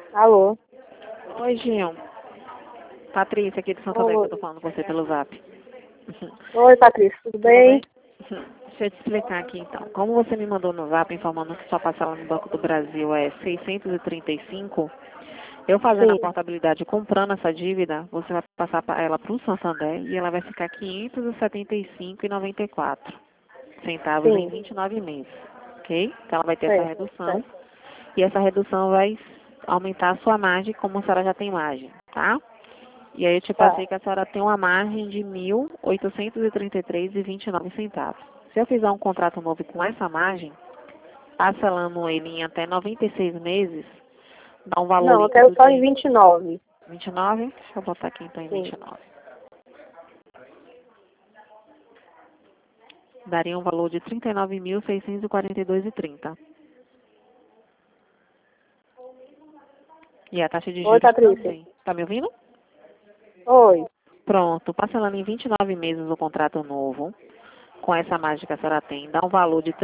Alô? Oi, Gil. Patrícia, aqui de Santander, que eu Oi. tô falando com você pelo zap. Oi, Patrícia, tudo Tudo bem? bem? Deixa eu te explicar aqui, então. Como você me mandou no zap informando que sua parcela no Banco do Brasil é 635, eu fazendo a Sim, portabilidade e comprando essa dívida, você vai passar ela para o Santander e ela vai ficar 575,94 centavos em sim, 29 meses, ok? Então ela vai ter essa certo, redução certo. e essa redução vai aumentar a sua margem como a senhora já tem margem, tá? E aí eu te Tá. passei que a senhora tem uma margem de 1.833,29 centavos. Se eu fizer um contrato novo com essa margem, parcelando ele em até 96 meses, dá um valor Não, eu quero líquido só em de 29. 29. Deixa eu botar aqui então em Sim. 29. Daria um valor de 39.642,30. E a taxa de Oi, juros Patrícia. também. Tá me ouvindo? Oi. Pronto, parcelando em 29 meses o contrato novo, com essa margem que a senhora tem, dá um valor de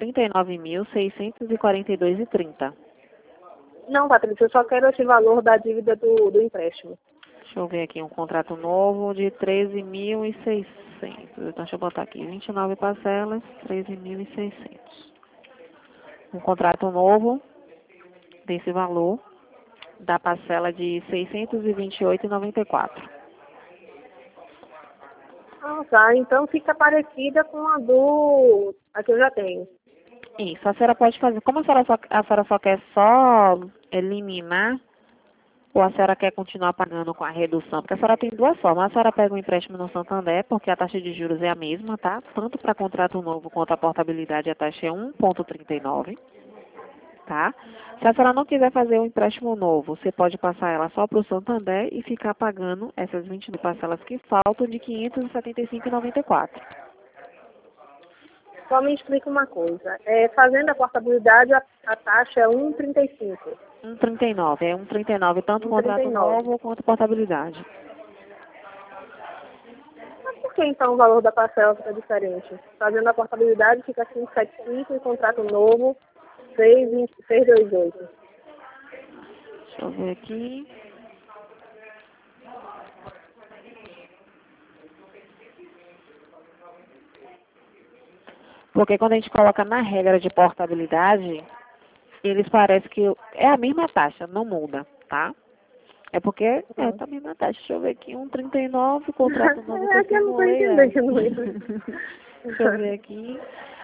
39.642,30. Não, Patrícia, eu só quero esse valor da dívida do empréstimo. Deixa eu ver aqui, um contrato novo de 13.600. Então, deixa eu botar aqui, 29 parcelas, 13.600. Um contrato novo desse valor, da parcela de 628,94. Ah, tá. Então fica parecida com a que eu já tenho. Isso, a senhora pode fazer. Como a senhora só quer só eliminar, ou a senhora quer continuar pagando com a redução? Porque a senhora tem duas formas. A senhora pega um empréstimo no Santander, porque a taxa de juros é a mesma, tá? Tanto para contrato novo quanto a portabilidade, a taxa é 1,39, tá? Se a senhora não quiser fazer um empréstimo novo, você pode passar ela só para o Santander e ficar pagando essas 22 parcelas que faltam de 575,94. Só me explica uma coisa. Fazendo a portabilidade, a taxa é 1,35. 1,39. É 1,39 tanto contrato 1,39. novo quanto portabilidade. Mas por que então o valor da parcela fica diferente? Fazendo a portabilidade fica 575 e contrato novo 628. Deixa eu ver aqui. Porque quando a gente coloca na regra de portabilidade, eles parecem que é a mesma taxa, não muda, tá? É porque tá a mesma taxa. Deixa eu ver aqui, 1,39, contrato novo que eu É que eu não estou simulei é. entendendo isso. Deixa eu ver aqui.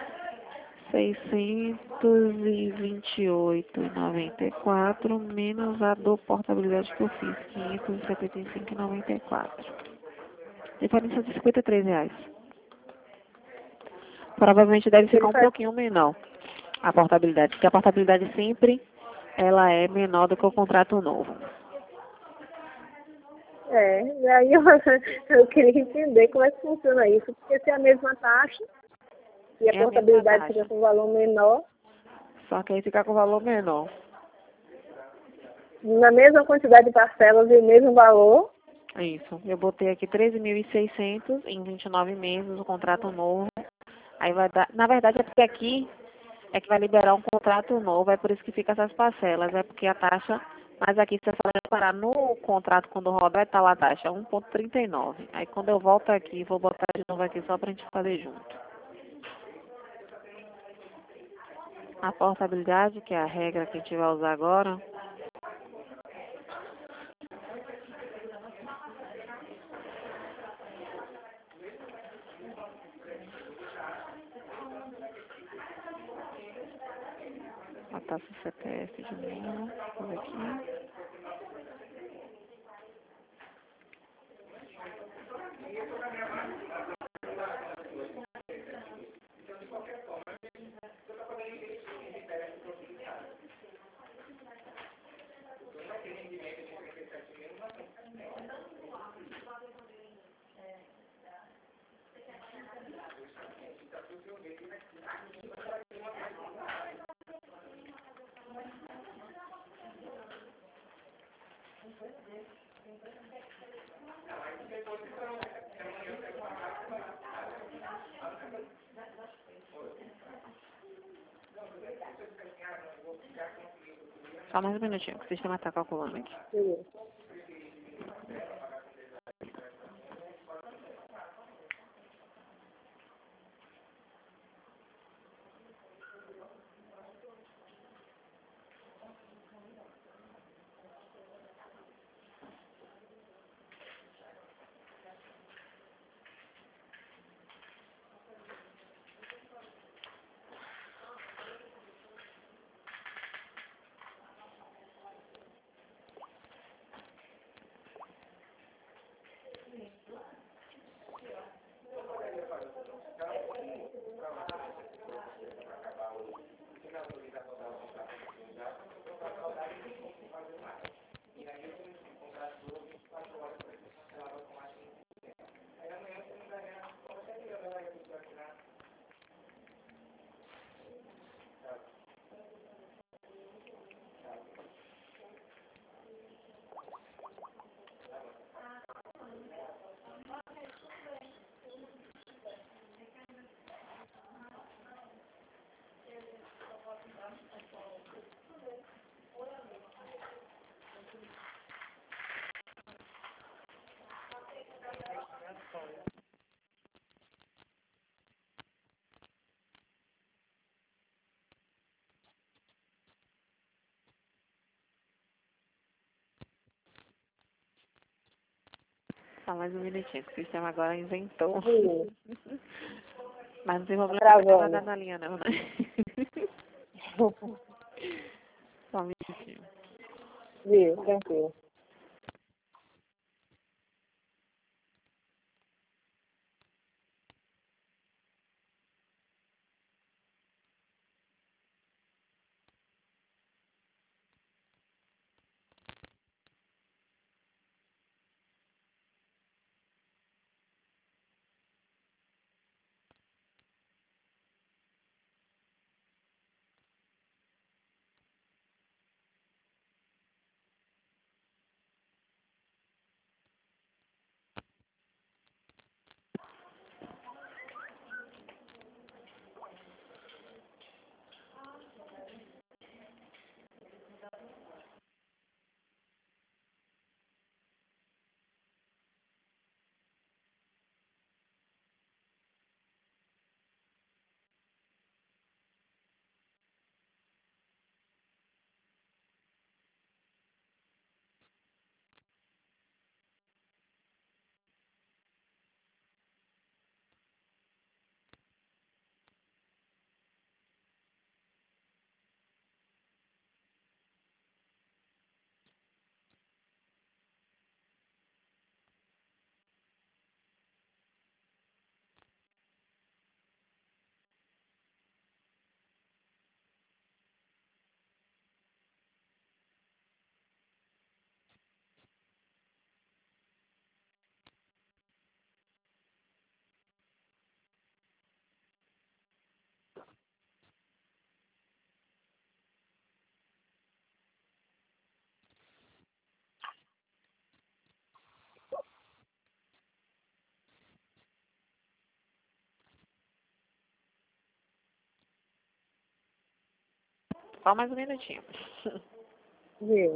628,94 menos a do portabilidade que eu fiz, 575,94. Diferença de R$ 53. Provavelmente deve Ele ficar um faz, pouquinho menor a portabilidade, porque a portabilidade sempre ela é menor do que o contrato novo. e aí eu queria entender como é que funciona isso, porque se é a mesma taxa e a É a mesma portabilidade fica taxa, com valor menor, só que aí fica com valor menor. na mesma quantidade de parcelas e o mesmo valor, Isso. Eu botei aqui 13.600 em 29 meses, o contrato novo. Aí vai dar. Na verdade é porque aqui é que vai liberar um contrato novo, é por isso que fica essas parcelas, é porque a taxa. Mas aqui, se a senhora reparar no contrato, quando rodar, está lá a taxa 1,39. Aí quando eu volto aqui, vou botar de novo aqui só para a gente fazer junto. A portabilidade, que é a regra que a gente vai usar agora, a taxa CPF de novo, vou ver aqui. Só mais um minutinho, que o sistema está calculando aqui. Beleza. Só mais um minutinho, que o sistema agora inventou. Beleza. Mas não tem problema Travando. nada na linha não, né? Só um minutinho. Viu, tranquilo. Só mais um minutinho. Viu.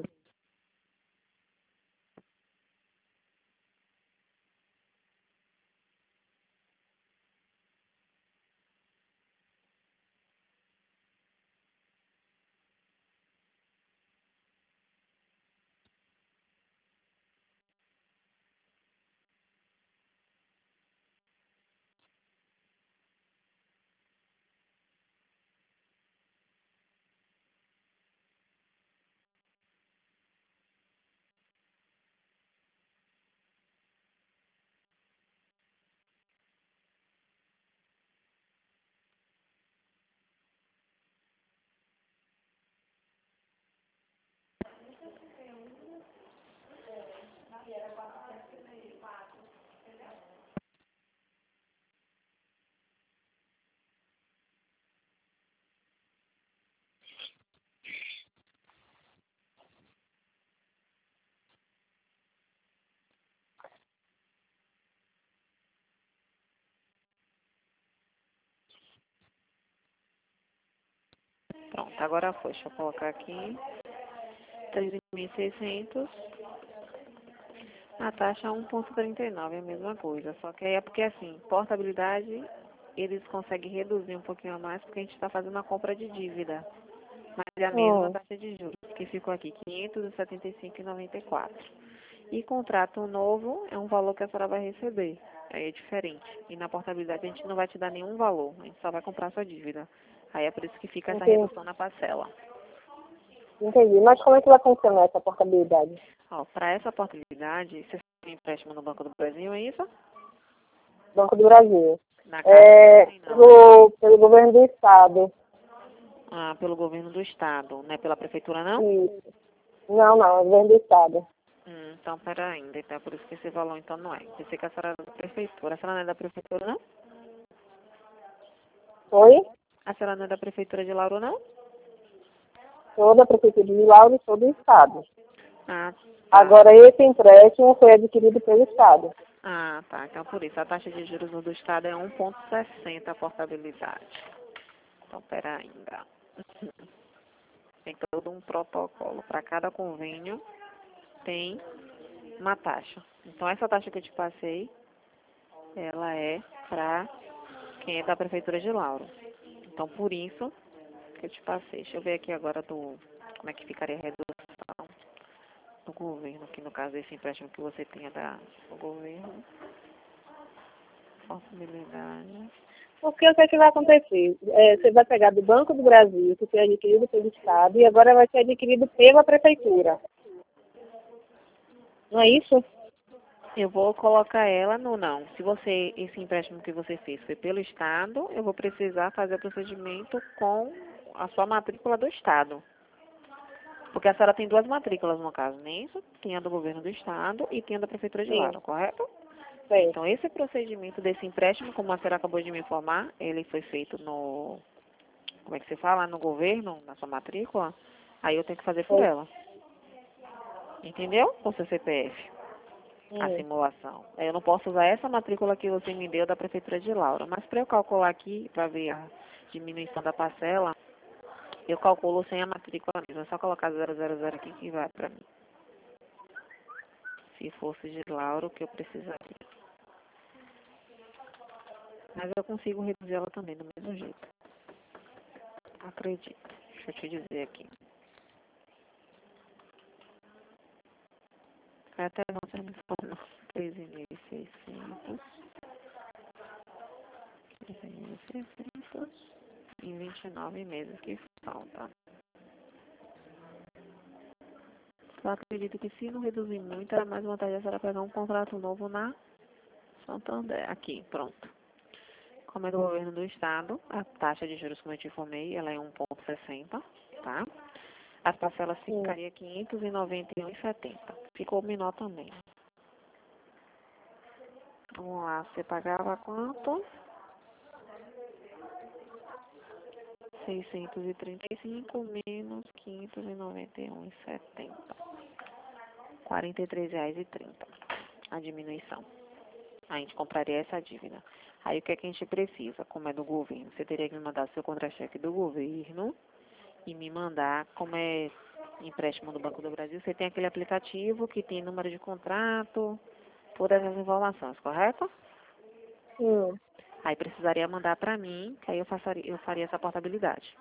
Pronto, agora foi. Deixa eu colocar aqui. 13.600. A taxa é 1,39, é a mesma coisa. Só que aí é porque, assim, portabilidade, eles conseguem reduzir um pouquinho a mais porque a gente está fazendo a compra de dívida. Mas é a mesma taxa de juros, que ficou aqui, 575,94. E contrato novo é um valor que a senhora vai receber. Aí é diferente. E na portabilidade a gente não vai te dar nenhum valor, a gente só vai comprar a sua dívida. Aí é por isso que fica essa Entendi. redução na parcela. Entendi. Mas como é que vai funcionar essa portabilidade? Ó, para essa portabilidade, você tem um empréstimo no Banco do Brasil, é isso? Banco do Brasil. Na casa também não, né? Pelo governo do estado. Ah, pelo governo do estado, não é pela prefeitura não? Isso. Não, é o governo do estado. Então pera ainda, então é por isso que esse valor então não é. Pensei que a senhora era da prefeitura. A senhora não é da prefeitura não? Oi? A senhora não é da prefeitura de Lauro não? Sou da Prefeitura de Lauro e sou do estado. Ah, tá. Agora, esse empréstimo foi adquirido pelo estado. Ah, tá. Então por isso, a taxa de juros no do estado é 1,60 a portabilidade. Então pera ainda. Tem todo um protocolo. Para cada convênio tem uma taxa. Então essa taxa que eu te passei, ela é para quem é da prefeitura de Lauro. Então por isso que eu te passei. Deixa eu ver aqui agora como é que ficaria a redução do governo, que no caso desse empréstimo que você tenha do governo. Possibilidade. Porque o que é que vai acontecer? Você vai pegar do Banco do Brasil, que foi adquirido pelo estado, e agora vai ser adquirido pela prefeitura. Não é isso? Eu vou colocar ela no não. Se esse empréstimo que você fez foi pelo estado, eu vou precisar fazer o procedimento com a sua matrícula do estado. Porque a senhora tem duas matrículas no caso, não é isso? Tem a do governo do estado e tem a da prefeitura de Sim. Lauro, correto? Sim. Então, esse procedimento desse empréstimo, como a senhora acabou de me informar, ele foi feito como é que se fala? No governo, na sua matrícula, aí eu tenho que fazer por ela. Entendeu? Com seu CPF. A simulação. Eu não posso usar essa matrícula que você me deu da prefeitura de Laura, mas para eu calcular aqui, para ver a diminuição da parcela, eu calculo sem a matrícula mesmo. É só colocar 000 aqui que vai para mim. Se fosse de Lauro, que eu precisaria. Mas eu consigo reduzir ela também do mesmo jeito. Acredito. Deixa eu te dizer aqui. Até não se me formou. 13.600. 13.600 em 29 meses que falta. Eu acredito que se não reduzir muito, era mais vantagem a senhora pegar um contrato novo na Santander. Aqui, pronto. Como é do governo do estado, a taxa de juros, como eu te informei, ela é 1,60, tá? As parcelas ficariam 591,70. Ficou menor também. Vamos lá, você pagava quanto? 635 menos 591,70. R$ 43,30 a diminuição. A gente compraria essa dívida. Aí o que é que a gente precisa, como é do governo? Você teria que me mandar seu contra-cheque do governo e me mandar, como é empréstimo do Banco do Brasil, você tem aquele aplicativo que tem número de contrato, todas as informações, correto? Sim. Aí precisaria mandar para mim, que aí eu faria essa portabilidade.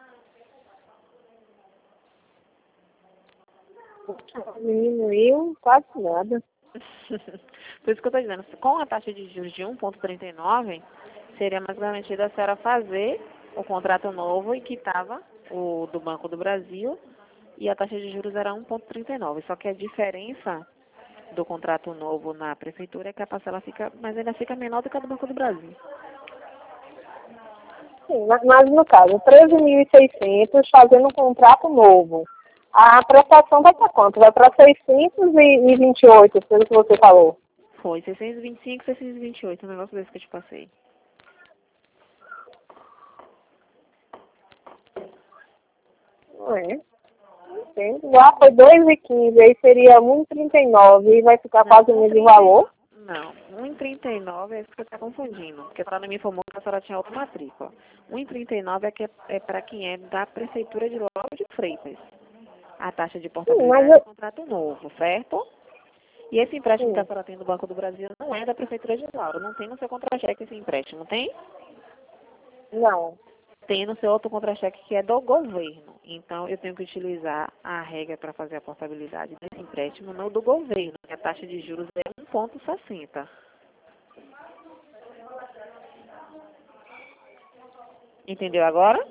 Diminuiu quase nada. Por isso que eu estou dizendo, com a taxa de juros de 1,39, seria mais garantido a senhora fazer o contrato novo e quitava o do Banco do Brasil e a taxa de juros era 1,39. Só que a diferença do contrato novo na prefeitura é que a parcela fica, mas ainda fica menor do que a do Banco do Brasil. Sim, mas no caso, 13.600 fazendo um contrato novo. A prestação vai para quanto? Vai para 628, pelo que você falou. Foi 625, 628, um negócio desse que eu te passei. Não é? Entendo. Lá foi 2,15, aí seria 1,39 e vai ficar quase o mesmo valor. Não, 1,39 é isso que você está confundindo, porque a senhora não me informou que a senhora tinha outra matrícula. 1,39 é para quem é da prefeitura de Lauro de Freitas. a taxa de Sim, mas portabilidade do contrato novo, certo? E esse empréstimo que a senhora tem do Banco do Brasil não é da Prefeitura de Lauro. Não tem no seu contra-cheque esse empréstimo, tem? não. Tem no seu outro contra-cheque que é do governo. Então, eu tenho que utilizar a regra para fazer a portabilidade desse empréstimo no do governo, que a taxa de juros é 1,60. Entendeu agora?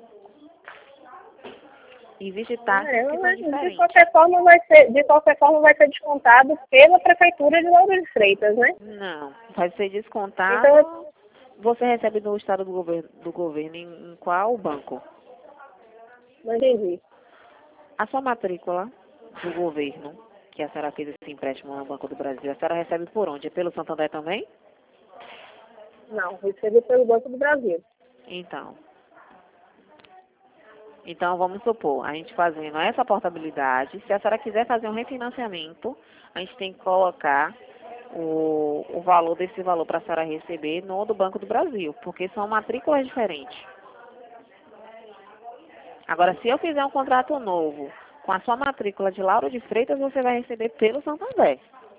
Existe taxas que são De diferentes. qualquer forma vai ser descontado pela Prefeitura de Lauro de Freitas, né? Não, vai ser descontado. Então, Você recebe do estado do governo em qual banco? não entendi. A sua matrícula do governo, que a senhora fez esse empréstimo no Banco do Brasil, a senhora recebe por onde? É pelo Santander também? Não, recebi pelo Banco do Brasil. Então, vamos supor, a gente fazendo essa portabilidade, se a senhora quiser fazer um refinanciamento, a gente tem que colocar o valor desse valor para a senhora receber no do Banco do Brasil, porque são matrículas diferentes. Agora, se eu fizer um contrato novo com a sua matrícula de Lauro de Freitas, você vai receber pelo Santander.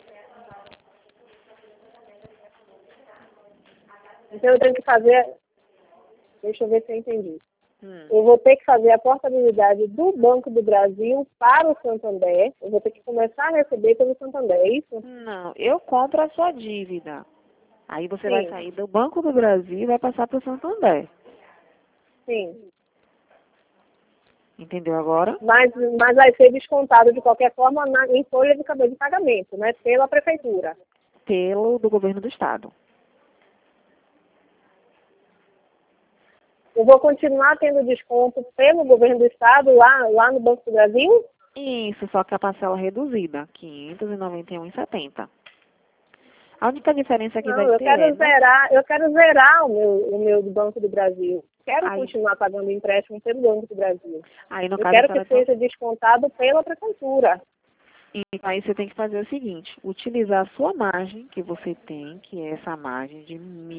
Então eu tenho que fazer, deixa eu ver se eu entendi. Hum. Eu vou ter que fazer a portabilidade do Banco do Brasil para o Santander. Eu vou ter que começar a receber pelo Santander, é isso? Não, eu compro a sua dívida. Aí você vai Sim, sair do Banco do Brasil e vai passar para o Santander. sim. Entendeu agora? Mas vai ser descontado de qualquer forma em folha de pagamento, né? Pela Prefeitura. Pelo do governo do estado. Eu vou continuar tendo desconto pelo governo do estado lá no Banco do Brasil? Isso, só que a parcela reduzida, R$ 591,70. A única diferença que vai Não, ter é... eu quero zerar o meu do Banco do Brasil. Quero Aí, continuar pagando empréstimo pelo Banco do Brasil. aí no Eu caso, a quero que senhora seja descontado pela Prefeitura. então, aí você tem que fazer o seguinte, utilizar a sua margem que você tem, que é essa margem de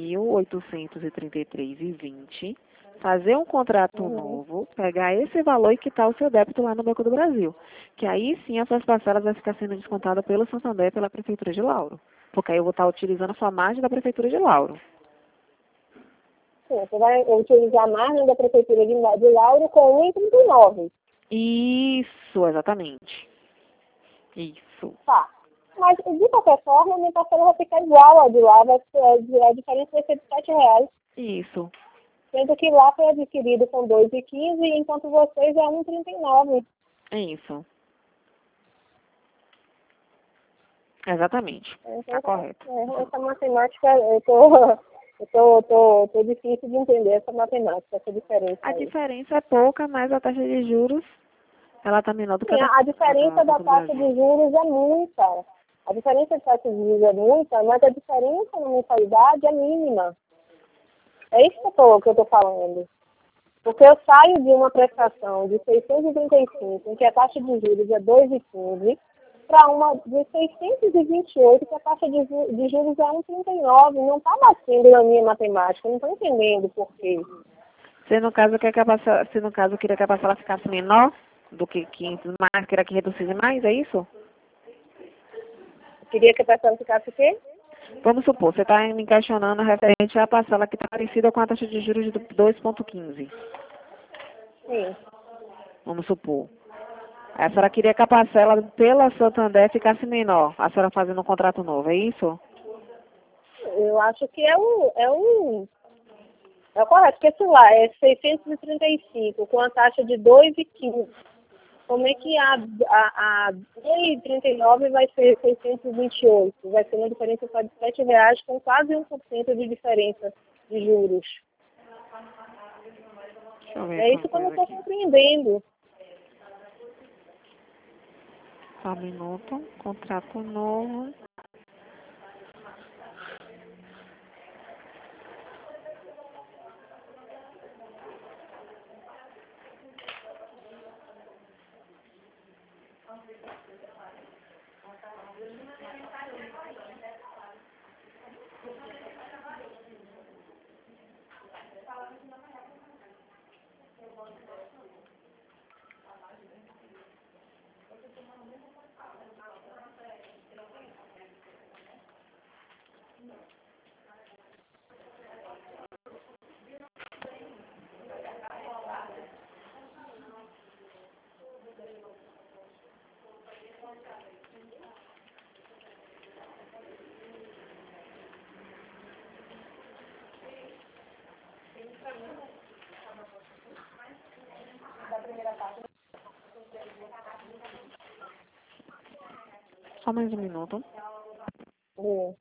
1.833,20, fazer um contrato Uhum. novo, pegar esse valor e quitar o seu débito lá no Banco do Brasil. Que aí sim as suas parcelas vão ficar sendo descontadas pelo Santander e pela Prefeitura de Lauro. Porque aí eu vou estar utilizando a sua margem da Prefeitura de Lauro. Sim, você vai utilizar a margem da Prefeitura de Lauro com 1,39. Isso, exatamente. Isso. Tá. Mas, de qualquer forma, a minha parcela vai ficar igual a de lá. A diferença vai ser de R$ 7. Isso. Sendo que lá foi adquirido com 2,15, enquanto vocês é 1,39. É isso. Exatamente. Tá correto. Essa matemática, tô difícil de entender essa matemática, essa diferença A aí. diferença é pouca, mas a taxa de juros, ela tá menor do que Sim, a a diferença do da Banco do taxa Brasil. de juros é muita. A diferença de taxa de juros é muita, mas a diferença na mensalidade é mínima. É isso que eu tô falando. Porque eu saio de uma prestação de 635, em que a taxa de juros é 2,15, para uma de 628, que a taxa de juros é 1,39. Não está batendo na minha matemática, não estou entendendo por quê. Você, no caso, você, no caso, queria que a parcela ficasse menor do que 500 mais, queria que reduzisse mais, é isso? Eu queria que a pessoa ficasse o quê? Vamos supor, você está me questionando referente à parcela que está parecida com a taxa de juros de 2,15. Sim. Vamos supor. A senhora queria que a parcela pela Santander ficasse menor, a senhora fazendo um contrato novo, é isso? Eu acho que é correto, porque se lá é 635 com a taxa de 2,15. Como é que a 1,39 vai ser 628? Vai ser uma diferença só de R$ 7 com quase 1% de diferença de juros. Deixa eu ver É aqui isso uma que eu não coisa estou aqui. compreendendo. Só um minuto, contrato novo. Só mais um minuto. Sim.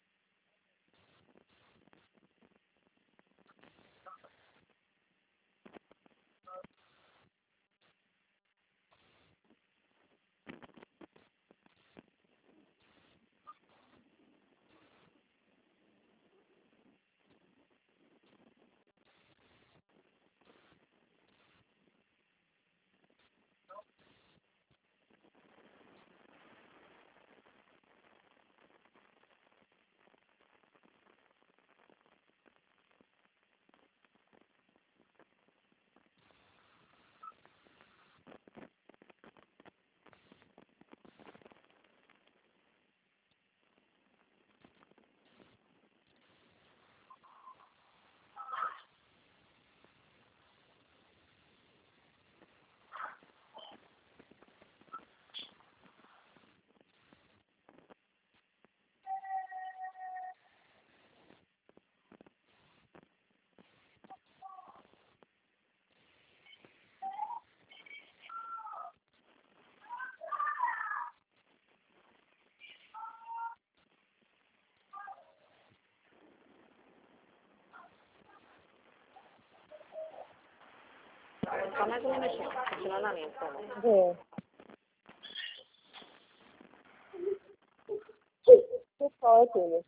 Só mais um minutinho. Continua na linha, por favor. Que foi, filho?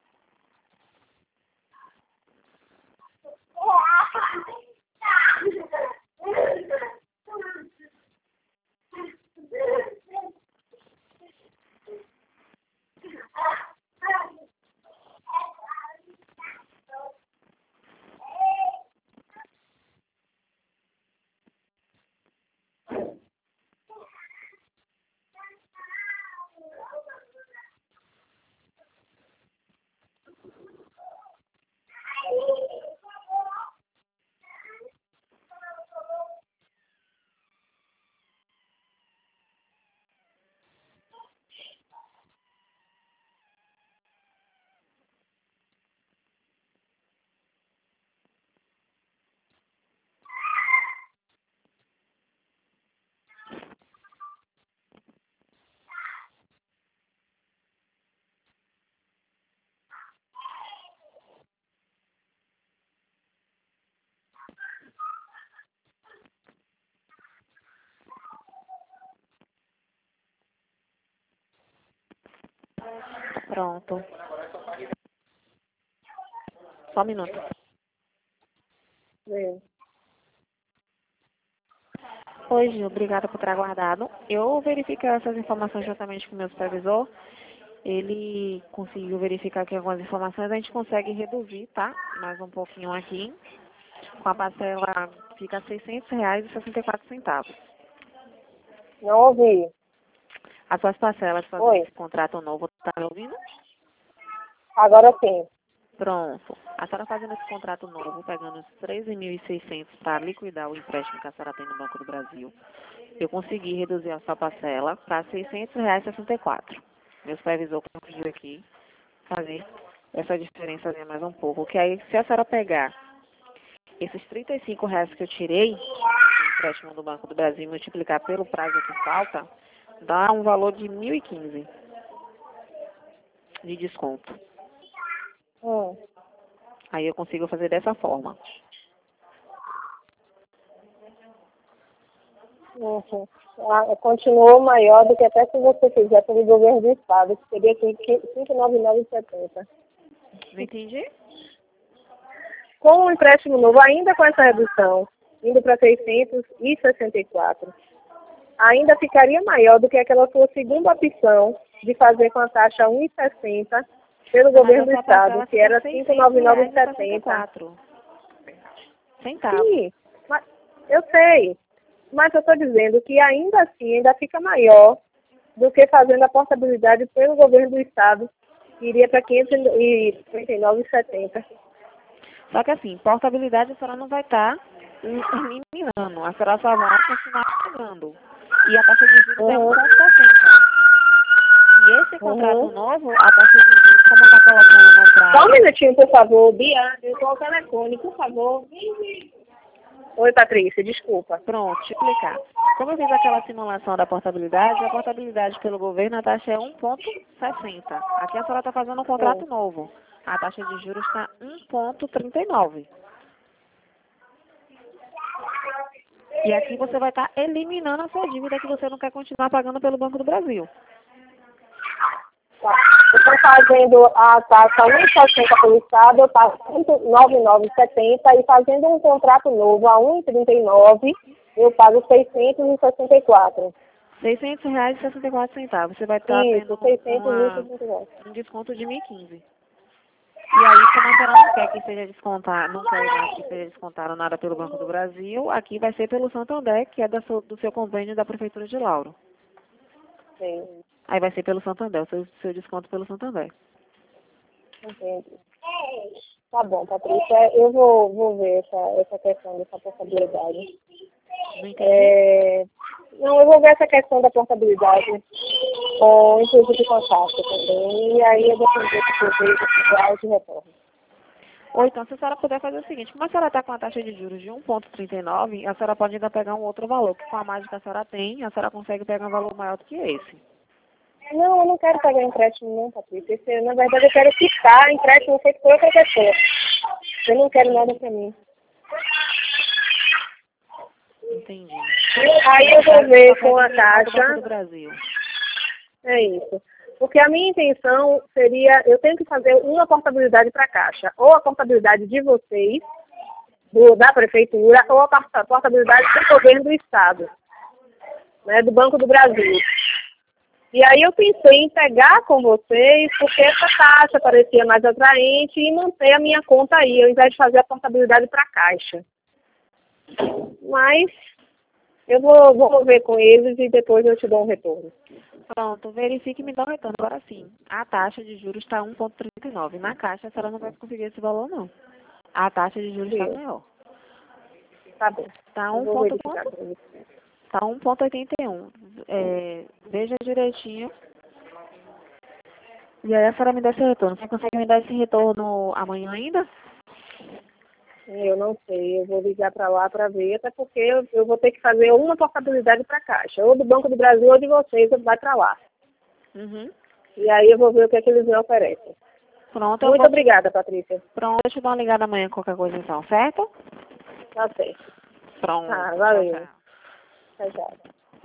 Pronto. Só um minuto. Sim. Oi, Gil. Obrigada por ter aguardado. Eu verifiquei essas informações juntamente com o meu supervisor. Ele conseguiu verificar aqui algumas informações. A gente consegue reduzir, tá? Mais um pouquinho aqui. Com a parcela fica R$ 600,64. Não ouvi. As suas parcelas fazendo Oi. esse contrato novo, tá me ouvindo? Agora sim. Pronto. A senhora fazendo esse contrato novo, pegando os 13.600 para liquidar o empréstimo que a senhora tem no Banco do Brasil, eu consegui reduzir a sua parcela para R$ 600,64. Meu supervisor conseguiu aqui fazer essa diferença mais um pouco. Que aí, se a senhora pegar esses R$ 35 que eu tirei do empréstimo do Banco do Brasil e multiplicar pelo prazo que falta, dá um valor de 1.015 de desconto. Aí eu consigo fazer dessa forma. Uhum. Continuou maior do que até se você fizer pelo governo do estado, que seria 599,70. Não entendi? Com o empréstimo novo, ainda com essa redução, indo para 664, ainda ficaria maior do que aquela sua segunda opção de fazer com a taxa 1,60 pelo governo do estado, que era 599,70. Centavos. Sim, mas eu sei. Mas eu estou dizendo que ainda assim, ainda fica maior do que fazendo a portabilidade pelo governo do estado, que iria para 559,70. Só que assim, portabilidade a senhora não vai estar eliminando. A senhora só vai continuar pagando. E a taxa de juros é 1,60. E esse contrato novo, a taxa de juros, como está colocando no prazo... Só um minutinho, por favor. Bia, eu estou ao telefone, por favor. Oi, Patrícia, desculpa. Pronto, deixa eu explicar. Como eu fiz aquela simulação da portabilidade, a portabilidade pelo governo, a taxa é 1,60. Aqui a senhora está fazendo um contrato novo. A taxa de juros está 1,39. E aqui você vai estar eliminando a sua dívida que você não quer continuar pagando pelo Banco do Brasil. Tá. Eu estou fazendo a taxa 1,60 pelo Estado, eu pago 1,9970 e fazendo um contrato novo a 1,39, eu pago 664. R$ 600,64. Você vai estar Isso, tendo 664. um desconto de 1.015. E aí, como a senhora não quer que seja descontado, não quer mais que seja descontado nada pelo Banco do Brasil, aqui vai ser pelo Santander, que é do seu convênio da Prefeitura de Lauro. Sim, Aí vai ser pelo Santander, o seu desconto pelo Santander. entendi. Tá bom, Patrícia, eu vou ver essa questão dessa portabilidade. Não entendi? Não, eu vou ver essa questão da portabilidade com inclusive com a taxa também, e aí eu vou fazer igual de retorno. Ou então, se a senhora puder fazer o seguinte, como a senhora está com a taxa de juros de 1,39, a senhora pode ainda pegar um outro valor, que com a margem que a senhora tem, a senhora consegue pegar um valor maior do que esse. Não, eu não quero pagar empréstimo não, Patrícia. Na verdade, eu quero quitar empréstimo feito por outra pessoa. Eu não quero nada pra mim. Entendi. Aí eu vou ver com a Do taxa. do Brasil. É isso. Porque a minha intenção seria, eu tenho que fazer uma portabilidade para a Caixa. Ou a portabilidade de vocês, da Prefeitura, ou a portabilidade do governo do Estado, né, do Banco do Brasil. E aí eu pensei em pegar com vocês, porque essa taxa parecia mais atraente e manter a minha conta aí, ao invés de fazer a portabilidade para a Caixa. Mas eu vou ver com eles e depois eu te dou um retorno. Pronto, verifique e me dá um retorno. Agora sim, a taxa de juros está 1,39. Na Caixa, a senhora não vai conseguir esse valor, não. A taxa de juros está maior. Tá bom. Está Eu vou verificar com eles. Está 1,81. Veja direitinho. E aí a senhora me dá esse retorno. Você consegue me dar esse retorno amanhã ainda? Eu não sei, eu vou ligar para lá para ver, até porque eu vou ter que fazer uma portabilidade para a Caixa, ou do Banco do Brasil ou de vocês, eu vai para lá. Uhum. E aí eu vou ver o que é que eles me oferecem. Pronto, Muito obrigada, Patrícia. Pronto, deixa eu dar uma ligada amanhã qualquer coisa então, certo? Tá certo. Pronto. Tá, valeu. Tchau, tchau. Tchau, tchau.